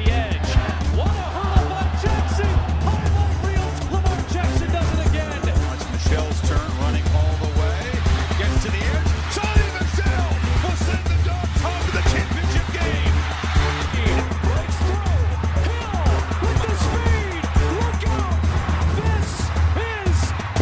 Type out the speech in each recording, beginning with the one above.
the edge. What a hurdle by Jackson. Highlight reel. Lamar Jackson does it again. Watch Michelle's turn, running all the way. Gets to the edge. Sonny Michel will send the Dogs home to the championship game. Breaks through. Hill with the speed. Look out. This is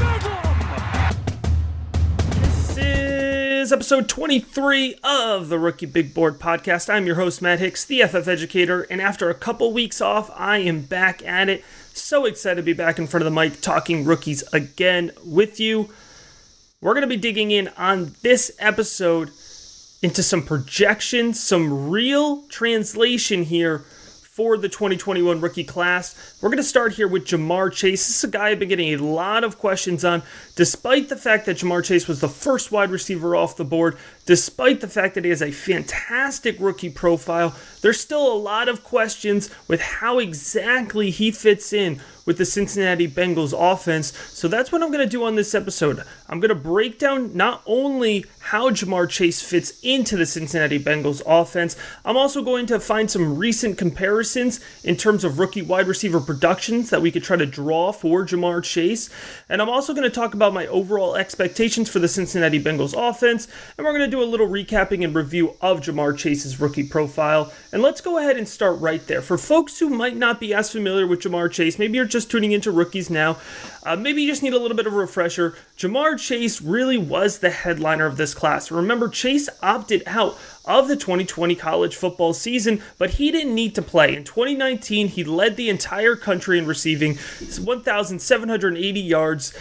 Bedlam. This is episode 23 of the Rookie Big Board podcast. I'm your host, Matt Hicks, the FF Educator, and after a couple weeks off, I am back at it. So excited to be back in front of the mic talking rookies again with you. We're going to be digging in on this episode into some projections, some real translation here for the 2021 rookie class. We're going to start here with Ja'Marr Chase. This is a guy I've been getting a lot of questions on, despite the fact that Ja'Marr Chase was the first wide receiver off the board, despite the fact that he has a fantastic rookie profile. There's still a lot of questions with how exactly he fits in with the Cincinnati Bengals offense. So that's what I'm going to do on this episode. I'm going to break down not only how Ja'Marr Chase fits into the Cincinnati Bengals offense, I'm also going to find some recent comparisons in terms of rookie wide receiver productions that we could try to draw for Ja'Marr Chase. And I'm also going to talk about my overall expectations for the Cincinnati Bengals offense. And we're going to do a little recapping and review of Ja'Marr Chase's rookie profile. And let's go ahead and start right there. For folks who might not be as familiar with Ja'Marr Chase, maybe you're just tuning into rookies now, maybe you just need a little bit of a refresher. Ja'Marr Chase really was the headliner of this class. Remember, Chase opted out of the 2020 college football season, but he didn't need to play. In 2019, he led the entire country in receiving 1,780 yards,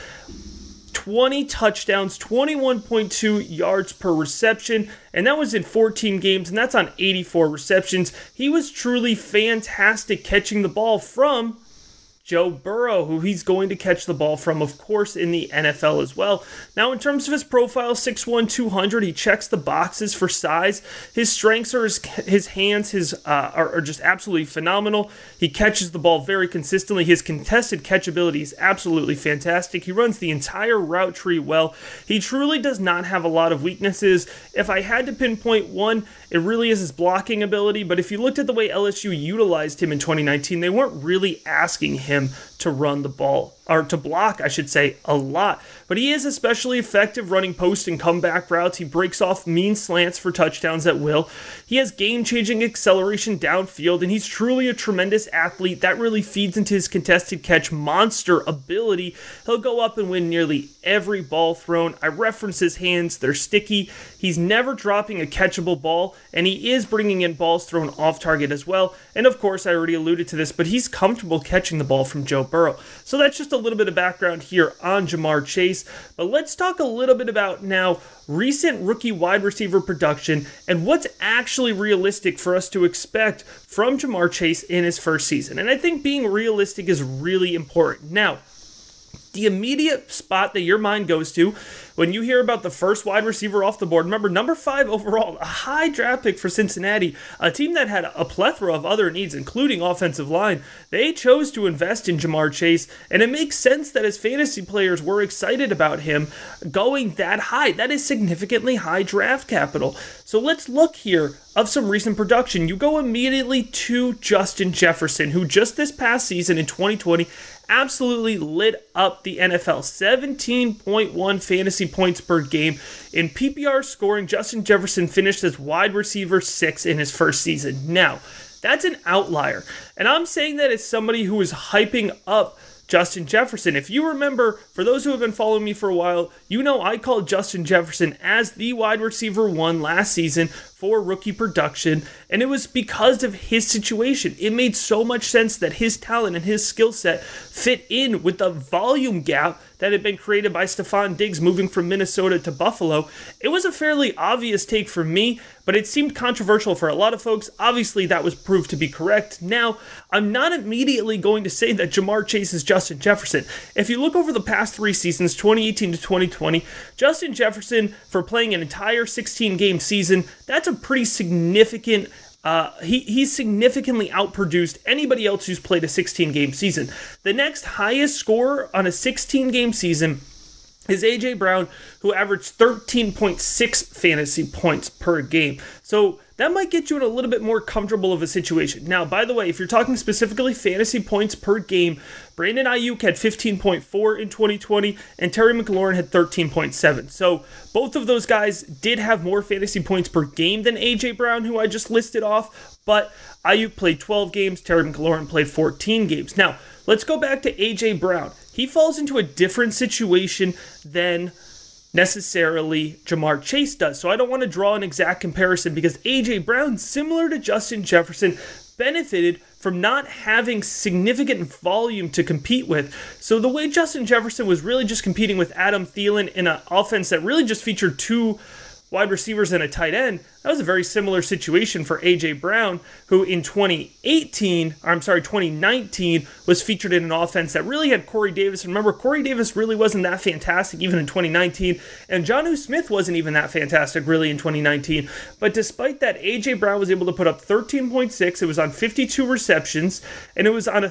20 touchdowns, 21.2 yards per reception, and that was in 14 games, and that's on 84 receptions. He was truly fantastic catching the ball from Joe Burrow, who he's going to catch the ball from, of course, in the NFL as well. Now, in terms of his profile, 6'1", 200, he checks the boxes for size. His strengths are his hands are just absolutely phenomenal. He catches the ball very consistently. His contested catchability is absolutely fantastic. He runs the entire route tree well. He truly does not have a lot of weaknesses. If I had to pinpoint one, it really is his blocking ability, but if you looked at the way LSU utilized him in 2019, they weren't really asking him to run the ball, or to block, I should say, a lot. But he is especially effective running post and comeback routes. He breaks off mean slants for touchdowns at will. He has game-changing acceleration downfield, and he's truly a tremendous athlete. That really feeds into his contested catch monster ability. He'll go up and win nearly every ball thrown. I reference his hands. They're sticky. He's never dropping a catchable ball, and he is bringing in balls thrown off target as well. And of course, I already alluded to this, but he's comfortable catching the ball from Joe Burrow. So that's just a little bit of background here on Ja'Marr Chase. But let's talk a little bit about now recent rookie wide receiver production and what's actually realistic for us to expect from Ja'Marr Chase in his first season. And I think being realistic is really important. Now, the immediate spot that your mind goes to when you hear about the first wide receiver off the board, remember, number 5 overall, a high draft pick for Cincinnati, a team that had a plethora of other needs, including offensive line. They chose to invest in Ja'Marr Chase, and it makes sense that as fantasy players were excited about him going that high. That is significantly high draft capital. So let's look here of some recent production. You go immediately to Justin Jefferson, who just this past season in 2020 absolutely lit up the NFL. 17.1 fantasy points per game. In PPR scoring, Justin Jefferson finished as wide receiver 6 in his first season. Now, that's an outlier. And I'm saying that as somebody who is hyping up Justin Jefferson. If you remember, for those who have been following me for a while, you know I called Justin Jefferson as the wide receiver 1 last season for rookie production, and it was because of his situation. It made so much sense that his talent and his skill set fit in with the volume gap that had been created by Stefon Diggs moving from Minnesota to Buffalo. It was a fairly obvious take for me, but it seemed controversial for a lot of folks. Obviously, that was proved to be correct. Now, I'm not immediately going to say that Ja'Marr Chase is Justin Jefferson. If you look over the past 3 seasons, 2018 to 2020, Justin Jefferson, for playing an entire 16-game season, that's a pretty significant he's significantly outproduced anybody else who's played a 16-game season. The next highest scorer on a 16-game season is A.J. Brown, who averaged 13.6 fantasy points per game. So that might get you in a little bit more comfortable of a situation. Now, by the way, if you're talking specifically fantasy points per game, Brandon Ayuk had 15.4 in 2020, and Terry McLaurin had 13.7. So both of those guys did have more fantasy points per game than A.J. Brown, who I just listed off, but Ayuk played 12 games, Terry McLaurin played 14 games. Now, let's go back to A.J. Brown. He falls into a different situation than necessarily Ja'Marr Chase does. So I don't want to draw an exact comparison because A.J. Brown, similar to Justin Jefferson, benefited from not having significant volume to compete with. So the way Justin Jefferson was really just competing with Adam Thielen in an offense that really just featured two wide receivers and a tight end, that was a very similar situation for A.J. Brown, who in 2019 was featured in an offense that really had Corey Davis. Remember, Corey Davis really wasn't that fantastic even in 2019, and Jonnu Smith wasn't even that fantastic really in 2019. But despite that, A.J. Brown was able to put up 13.6. It was on 52 receptions, and it was on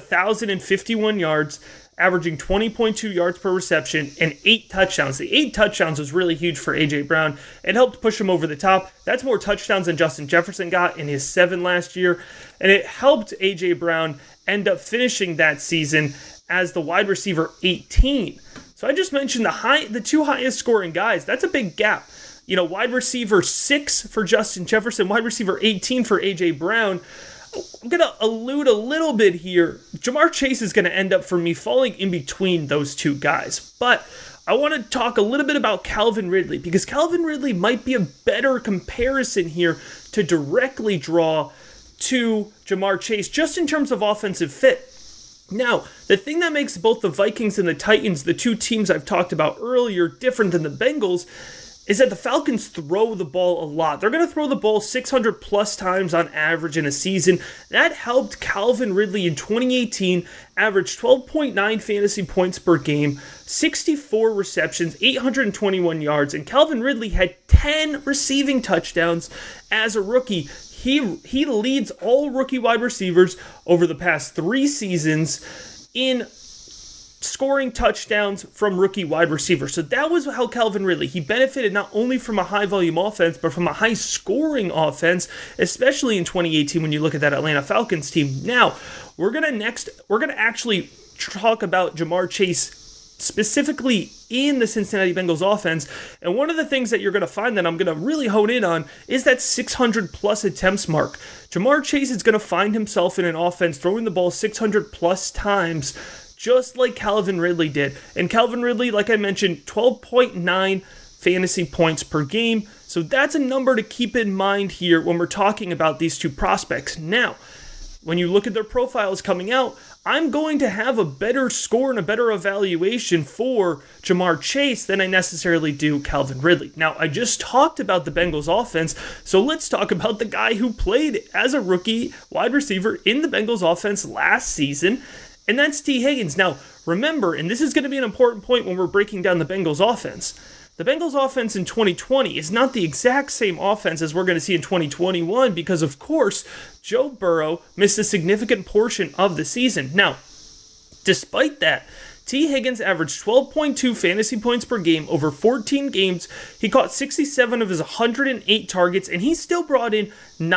1,051 yards, averaging 20.2 yards per reception and 8 touchdowns. The 8 touchdowns was really huge for A.J. Brown. It helped push him over the top. That's more touchdowns than Justin Jefferson got in his 7 last year. And it helped A.J. Brown end up finishing that season as the wide receiver 18. So I just mentioned the two highest scoring guys. That's a big gap. You know, wide receiver 6 for Justin Jefferson, wide receiver 18 for A.J. Brown. I'm going to allude a little bit here. Ja'Marr Chase is going to end up for me falling in between those two guys. But I want to talk a little bit about Calvin Ridley because Calvin Ridley might be a better comparison here to directly draw to Ja'Marr Chase just in terms of offensive fit. Now, the thing that makes both the Vikings and the Titans, the two teams I've talked about earlier, different than the Bengals, is that the Falcons throw the ball a lot. They're going to throw the ball 600 plus times on average in a season. That helped Calvin Ridley in 2018 average 12.9 fantasy points per game, 64 receptions, 821 yards, and Calvin Ridley had 10 receiving touchdowns as a rookie. He leads all rookie wide receivers over the past 3 seasons in scoring touchdowns from rookie wide receivers. So that was how Calvin Ridley, he benefited not only from a high volume offense, but from a high scoring offense, especially in 2018 when you look at that Atlanta Falcons team. Now, we're going to actually talk about Ja'Marr Chase specifically in the Cincinnati Bengals offense. And one of the things that you're going to find that I'm going to really hone in on is that 600 plus attempts mark. Ja'Marr Chase is going to find himself in an offense throwing the ball 600 plus times, just like Calvin Ridley did. And Calvin Ridley, like I mentioned, 12.9 fantasy points per game. So that's a number to keep in mind here when we're talking about these two prospects. Now, when you look at their profiles coming out, I'm going to have a better score and a better evaluation for Ja'Marr Chase than I necessarily do Calvin Ridley. Now, I just talked about the Bengals offense, so let's talk about the guy who played as a rookie wide receiver in the Bengals offense last season, and that's Tee Higgins. Now, remember, and this is going to be an important point when we're breaking down the Bengals offense, the Bengals offense in 2020 is not the exact same offense as we're going to see in 2021 because, of course, Joe Burrow missed a significant portion of the season. Now, despite that, Tee Higgins averaged 12.2 fantasy points per game over 14 games. He caught 67 of his 108 targets, and he still brought in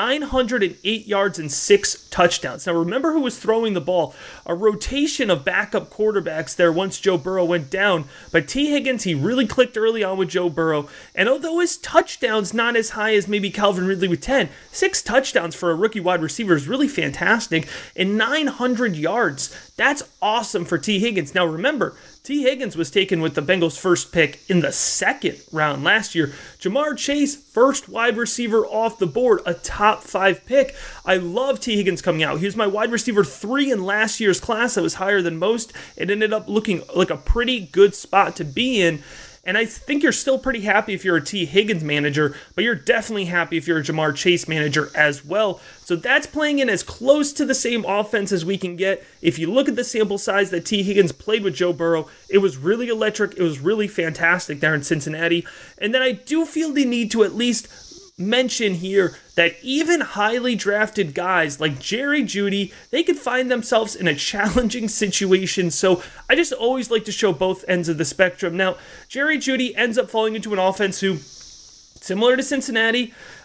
908 yards and 6 touchdowns. Now, remember who was throwing the ball. A rotation of backup quarterbacks there once Joe Burrow went down. But Tee Higgins, he really clicked early on with Joe Burrow. And although his touchdowns not as high as maybe Calvin Ridley with 10, 6 touchdowns for a rookie wide receiver is really fantastic. And 900 yards. That's awesome for Tee Higgins. Now, remember, Tee Higgins was taken with the Bengals' first pick in the 2nd round last year. Ja'Marr Chase, first wide receiver off the board, a top 5 pick. I love Tee Higgins coming out. He was my wide receiver 3 in last year's class. That was higher than most. It ended up looking like a pretty good spot to be in. And I think you're still pretty happy if you're a Tee Higgins manager, but you're definitely happy if you're a Ja'Marr Chase manager as well. So that's playing in as close to the same offense as we can get. If you look at the sample size that Tee Higgins played with Joe Burrow, it was really electric. It was really fantastic there in Cincinnati. And then I do feel the need to at least mention here that even highly drafted guys like Jerry Jeudy, they could find themselves in a challenging situation. So I just always like to show both ends of the spectrum. Now, Jerry Jeudy ends up falling into an offense who, similar to Cincinnati,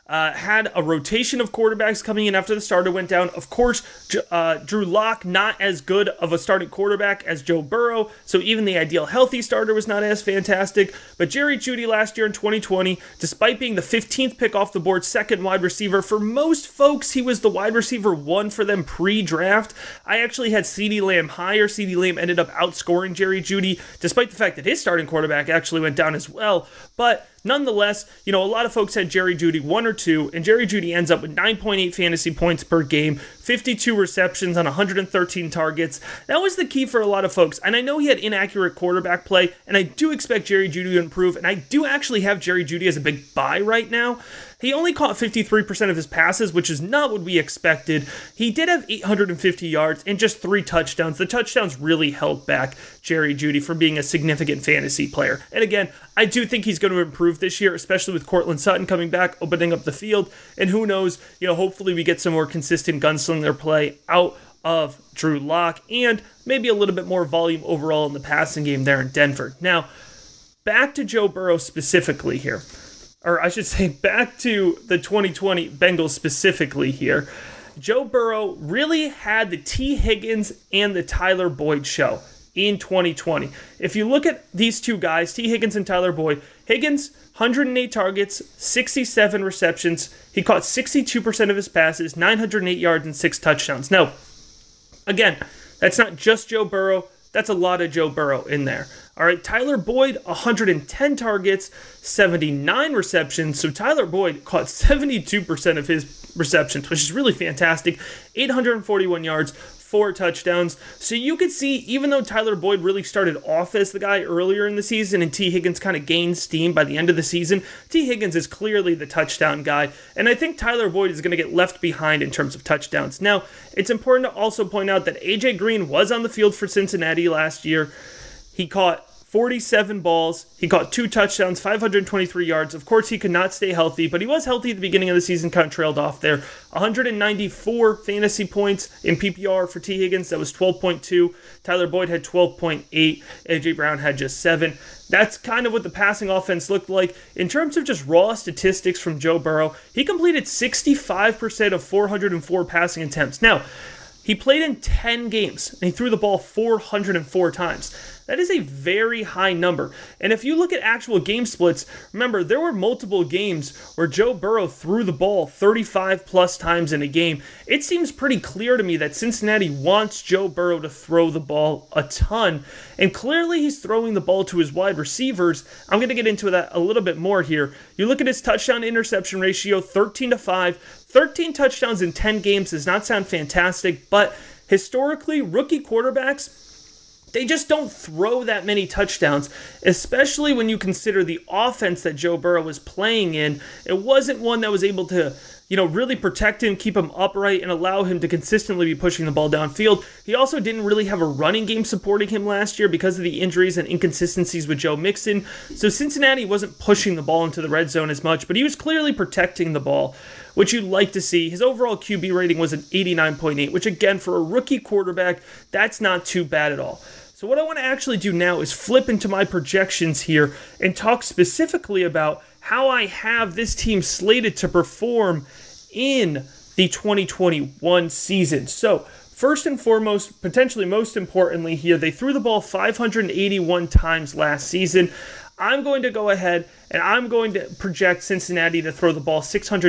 had a rotation of quarterbacks coming in after the starter went down. Of course, Drew Lock, not as good of a starting quarterback as Joe Burrow, so even the ideal healthy starter was not as fantastic. But Jerry Jeudy last year in 2020, despite being the 15th pick off the board, second wide receiver, for most folks, he was the wide receiver 1 for them pre-draft. I actually had CeeDee Lamb higher. CeeDee Lamb ended up outscoring Jerry Jeudy, despite the fact that his starting quarterback actually went down as well. But nonetheless, a lot of folks had Jerry Jeudy 1 or 2, and Jerry Jeudy ends up with 9.8 fantasy points per game, 52 receptions on 113 targets. That was the key for a lot of folks, and I know he had inaccurate quarterback play, and I do expect Jerry Jeudy to improve, and I do actually have Jerry Jeudy as a big buy right now. He only caught 53% of his passes, which is not what we expected. He did have 850 yards and just 3 touchdowns. The touchdowns really held back Jerry Jeudy from being a significant fantasy player. And again, I do think he's going to improve this year, especially with Courtland Sutton coming back, opening up the field. And who knows, hopefully we get some more consistent gunslinger play out of Drew Lock and maybe a little bit more volume overall in the passing game there in Denver. Now, back to Joe Burrow specifically here. Or I should say back to the 2020 Bengals specifically here. Joe Burrow really had the T. Higgins and the Tyler Boyd show in 2020. If you look at these two guys, T. Higgins and Tyler Boyd, Higgins, 108 targets, 67 receptions. He caught 62% of his passes, 908 yards, and 6 touchdowns. Now, again, that's not just Joe Burrow. That's a lot of Joe Burrow in there. All right, Tyler Boyd, 110 targets, 79 receptions. So Tyler Boyd caught 72% of his receptions, which is really fantastic. 841 yards, 4 touchdowns. So you could see, even though Tyler Boyd really started off as the guy earlier in the season and T. Higgins kind of gained steam by the end of the season, T. Higgins is clearly the touchdown guy. And I think Tyler Boyd is going to get left behind in terms of touchdowns. Now, it's important to also point out that A.J. Green was on the field for Cincinnati last year. He caught 47 balls. He caught 2 touchdowns, 523 yards. Of course, he could not stay healthy, but he was healthy at the beginning of the season, kind of trailed off there. 194 fantasy points in PPR for T. Higgins. That was 12.2. Tyler Boyd had 12.8. A.J. Brown had just 7. That's kind of what the passing offense looked like. In terms of just raw statistics from Joe Burrow, he completed 65% of 404 passing attempts. Now, he played in 10 games, and he threw the ball 404 times. That is a very high number. And if you look at actual game splits, remember, there were multiple games where Joe Burrow threw the ball 35 plus times in a game. It seems pretty clear to me that Cincinnati wants Joe Burrow to throw the ball a ton. And clearly he's throwing the ball to his wide receivers. I'm going to get into that a little bit more here. You look at his touchdown-interception ratio, 13-5. 13 touchdowns in 10 games does not sound fantastic, but historically, rookie quarterbacks, they just don't throw that many touchdowns, especially when you consider the offense that Joe Burrow was playing in. It wasn't one that was able to, really protect him, keep him upright, and allow him to consistently be pushing the ball downfield. He also didn't really have a running game supporting him last year because of the injuries and inconsistencies with Joe Mixon. So Cincinnati wasn't pushing the ball into the red zone as much, but he was clearly protecting the ball, which you'd like to see. His overall QB rating was an 89.8, which again, for a rookie quarterback, that's not too bad at all. So what I want to actually do now is flip into my projections here and talk specifically about how I have this team slated to perform in the 2021 season. So first and foremost, potentially most importantly here, they threw the ball 581 times last season. I'm going to go ahead and I'm going to project Cincinnati to throw the ball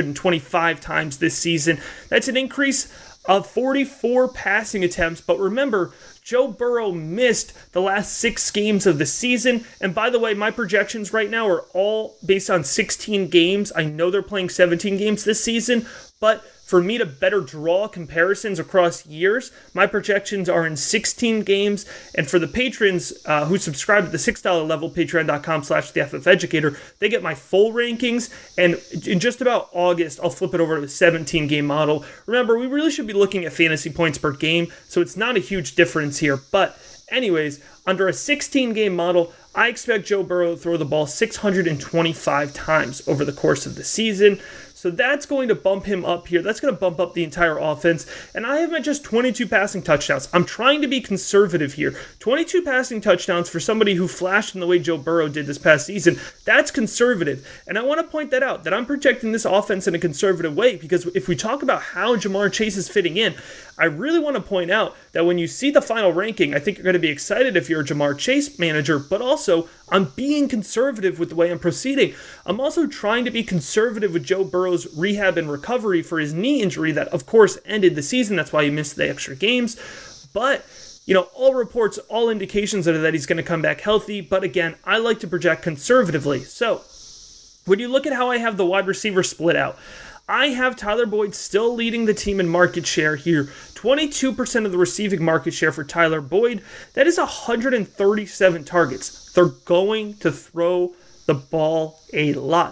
625 times this season. That's an increase of 44 passing attempts, but remember, Joe Burrow missed the last 6 games of the season, and by the way, my projections right now are all based on 16 games. I know they're playing 17 games this season, but for me to better draw comparisons across years, my projections are in 16 games. And for the patrons who subscribe at the $6 level, patreon.com/theFFeducator, they get my full rankings. And in just about August, I'll flip it over to the 17-game model. Remember, we really should be looking at fantasy points per game, so it's not a huge difference here. But anyways, under a 16-game model, I expect Joe Burrow to throw the ball 625 times over the course of the season. So that's going to bump him up here. That's going to bump up the entire offense. And I have him at just 22 passing touchdowns. I'm trying to be conservative here. 22 passing touchdowns for somebody who flashed in the way Joe Burrow did this past season. That's conservative. And I want to point that out, that I'm projecting this offense in a conservative way, because if we talk about how Ja'Marr Chase is fitting in, I really want to point out that when you see the final ranking, I think you're going to be excited if you're a Ja'Marr Chase manager, but also I'm being conservative with the way I'm proceeding. I'm also trying to be conservative with Joe Burrow's rehab and recovery for his knee injury that, of course, ended the season. That's why he missed the extra games. But, all reports, all indications are that he's going to come back healthy. But again, I like to project conservatively. So when you look at how I have the wide receiver split out, I have Tyler Boyd still leading the team in market share here. 22% of the receiving market share for Tyler Boyd. That is 137 targets. They're going to throw the ball a lot.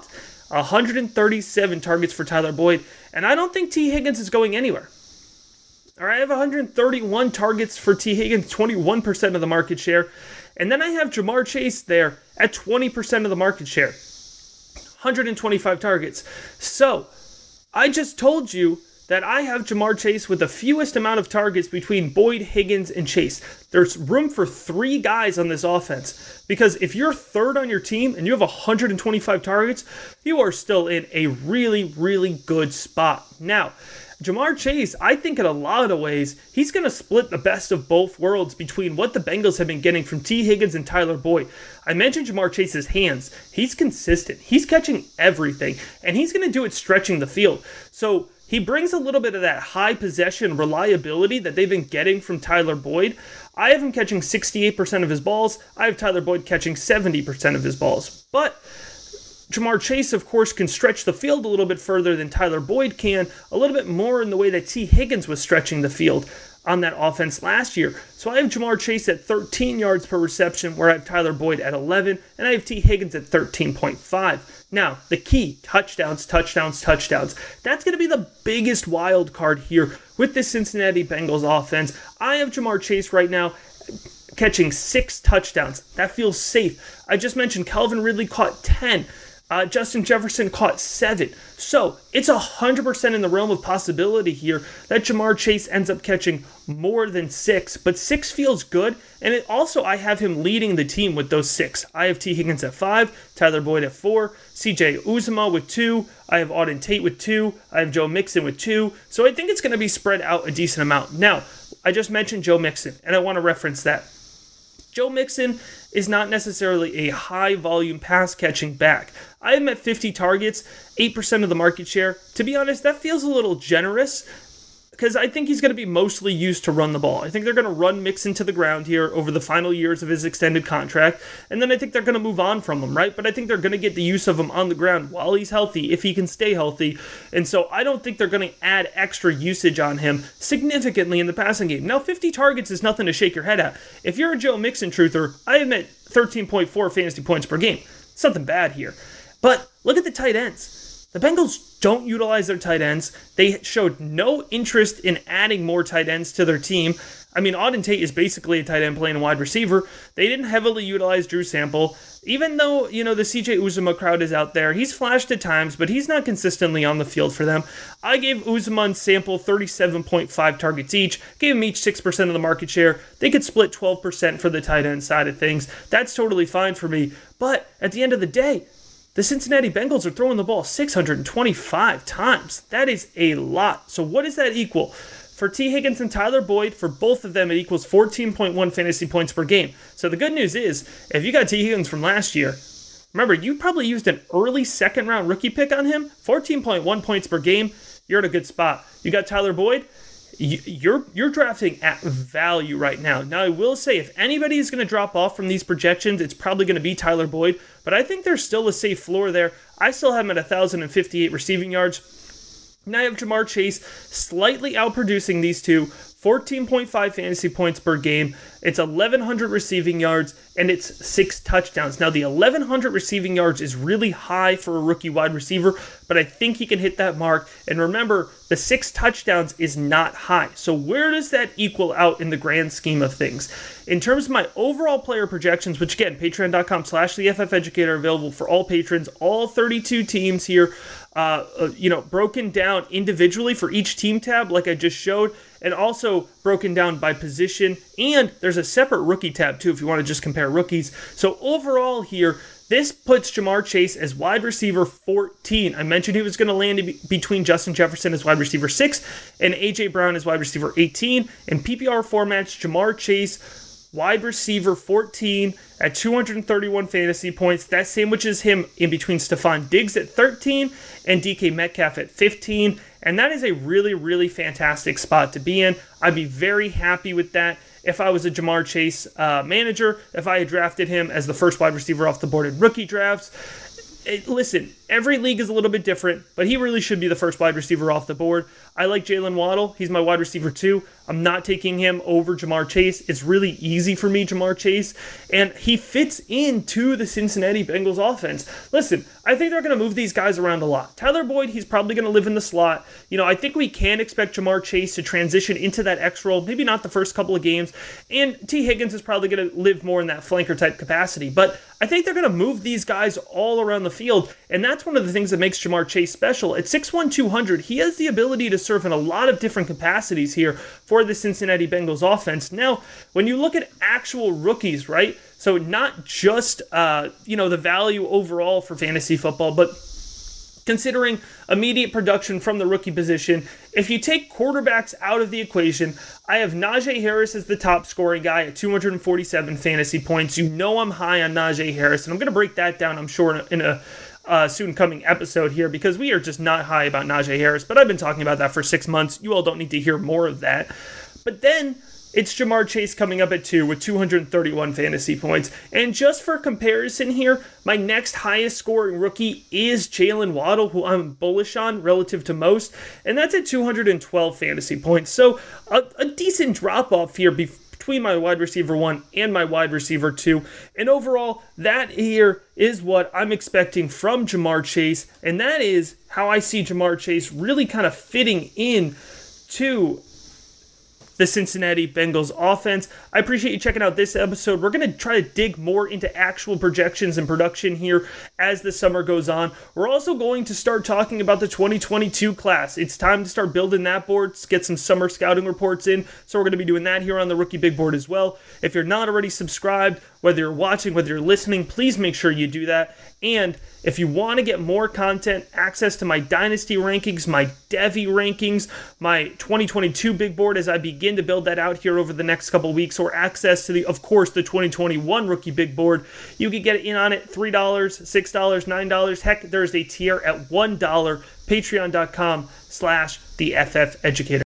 137 targets for Tyler Boyd. And I don't think T. Higgins is going anywhere. All right, I have 131 targets for T. Higgins, 21% of the market share. And then I have Ja'Marr Chase there at 20% of the market share. 125 targets. So I just told you that I have Ja'Marr Chase with the fewest amount of targets between Boyd, Higgins, and Chase. There's room for 3 guys on this offense. Because if you're third on your team and you have 125 targets, you are still in a really, really good spot. Now, Ja'Marr Chase, I think in a lot of ways, he's going to split the best of both worlds between what the Bengals have been getting from T. Higgins and Tyler Boyd. I mentioned Ja'Marr Chase's hands. He's consistent. He's catching everything, and he's going to do it stretching the field. So he brings a little bit of that high possession reliability that they've been getting from Tyler Boyd. I have him catching 68% of his balls. I have Tyler Boyd catching 70% of his balls. But Ja'Marr Chase, of course, can stretch the field a little bit further than Tyler Boyd can, a little bit more in the way that T. Higgins was stretching the field on that offense last year. So I have Ja'Marr Chase at 13 yards per reception, where I have Tyler Boyd at 11, and I have T. Higgins at 13.5. Now, the key, touchdowns. That's going to be the biggest wild card here with the Cincinnati Bengals offense. I have Ja'Marr Chase right now catching 6 touchdowns. That feels safe. I just mentioned Calvin Ridley caught 10. Justin Jefferson caught 7. So it's 100% in the realm of possibility here that Ja'Marr Chase ends up catching more than 6. But 6 feels good. And it also, I have him leading the team with those 6. I have T. Higgins at 5, Tyler Boyd at 4, CJ Uzomah with 2, I have Auden Tate with 2, I have Joe Mixon with 2. So I think it's going to be spread out a decent amount. Now, I just mentioned Joe Mixon, and I want to reference that. Joe Mixon is not necessarily a high-volume pass-catching back. I am at 50 targets, 8% of the market share. To be honest, that feels a little generous because I think he's going to be mostly used to run the ball. I think they're going to run Mixon to the ground here over the final years of his extended contract, and then I think they're going to move on from him, right? But I think they're going to get the use of him on the ground while he's healthy, if he can stay healthy, and so I don't think they're going to add extra usage on him significantly in the passing game. Now, 50 targets is nothing to shake your head at. If you're a Joe Mixon truther, I am at 13.4 fantasy points per game. Something bad here. But look at the tight ends. The Bengals don't utilize their tight ends. They showed no interest in adding more tight ends to their team. I mean, Auden Tate is basically a tight end playing a wide receiver. They didn't heavily utilize Drew Sample. Even though, the CJ Uzomah crowd is out there, he's flashed at times, but he's not consistently on the field for them. I gave Uzomah and Sample 37.5 targets each, gave them each 6% of the market share. They could split 12% for the tight end side of things. That's totally fine for me. But at the end of the day, the Cincinnati Bengals are throwing the ball 625 times. That is a lot. So what does that equal? For T. Higgins and Tyler Boyd, for both of them, it equals 14.1 fantasy points per game. So the good news is, if you got T. Higgins from last year, remember, you probably used an early second-round rookie pick on him, 14.1 points per game, you're in a good spot. You got Tyler Boyd, you're drafting at value right now. Now, I will say, if anybody is going to drop off from these projections, it's probably going to be Tyler Boyd, but I think there's still a safe floor there. I still have him at 1,058 receiving yards. Now I have Ja'Marr Chase slightly outproducing these two, 14.5 fantasy points per game. It's 1,100 receiving yards, and it's 6 touchdowns. Now, the 1,100 receiving yards is really high for a rookie wide receiver, but I think he can hit that mark. And remember, the 6 touchdowns is not high. So where does that equal out in the grand scheme of things? In terms of my overall player projections, which again, patreon.com/theFFeducator, available for all patrons, all 32 teams here. broken down individually for each team tab like I just showed, and also broken down by position. And there's a separate rookie tab too if you want to just compare rookies. So overall here, this puts Ja'Marr Chase as wide receiver 14. I mentioned he was going to land between Justin Jefferson as wide receiver 6 and A.J. Brown as wide receiver 18. In PPR formats, Ja'Marr Chase, wide receiver 14 at 231 fantasy points. That sandwiches him in between Stephon Diggs at 13 and DK Metcalf at 15. And that is a really, really fantastic spot to be in. I'd be very happy with that if I was a Ja'Marr Chase manager, if I had drafted him as the first wide receiver off the board in rookie drafts. Listen, every league is a little bit different, but he really should be the first wide receiver off the board. I like Jalen Waddle. He's my wide receiver 2. I'm not taking him over Ja'Marr Chase. It's really easy for me, Ja'Marr Chase, and he fits into the Cincinnati Bengals offense. Listen, I think they're going to move these guys around a lot. Tyler Boyd, he's probably going to live in the slot. I think we can expect Ja'Marr Chase to transition into that X role, maybe not the first couple of games, and T. Higgins is probably going to live more in that flanker type capacity, but I think they're going to move these guys all around the field, and that's one of the things that makes Ja'Marr Chase special. At 6'1", 200, he has the ability to serve in a lot of different capacities here for the Cincinnati Bengals offense. Now, when you look at actual rookies, right? So not just, the value overall for fantasy football, but considering immediate production from the rookie position, if you take quarterbacks out of the equation, I have Najee Harris as the top scoring guy at 247 fantasy points. You know I'm high on Najee Harris, and I'm going to break that down, I'm sure, in a soon coming episode here, because we are just not high about Najee Harris, but I've been talking about that for 6 months. You all don't need to hear more of that. But then it's Ja'Marr Chase coming up at 2 with 231 fantasy points. And just for comparison here, my next highest scoring rookie is Jalen Waddle, who I'm bullish on relative to most, and that's at 212 fantasy points. So a decent drop off here between my wide receiver 1 and my wide receiver 2. And overall, that here is what I'm expecting from Ja'Marr Chase, and that is how I see Ja'Marr Chase really kind of fitting in to the Cincinnati Bengals offense. I appreciate you checking out this episode. We're going to try to dig more into actual projections and production here as the summer goes on. We're also going to start talking about the 2022 class. It's time to start building that board, get some summer scouting reports in. So we're going to be doing that here on the Rookie Big Board as well. If you're not already subscribed, whether you're watching, whether you're listening, please make sure you do that. And if you want to get more content, access to my Dynasty rankings, my Devy rankings, my 2022 big board as I begin to build that out here over the next couple weeks, or access to the 2021 rookie big board, you can get in on it $3, $6, $9. Heck, there's a tier at $1, patreon.com/theFFeducator.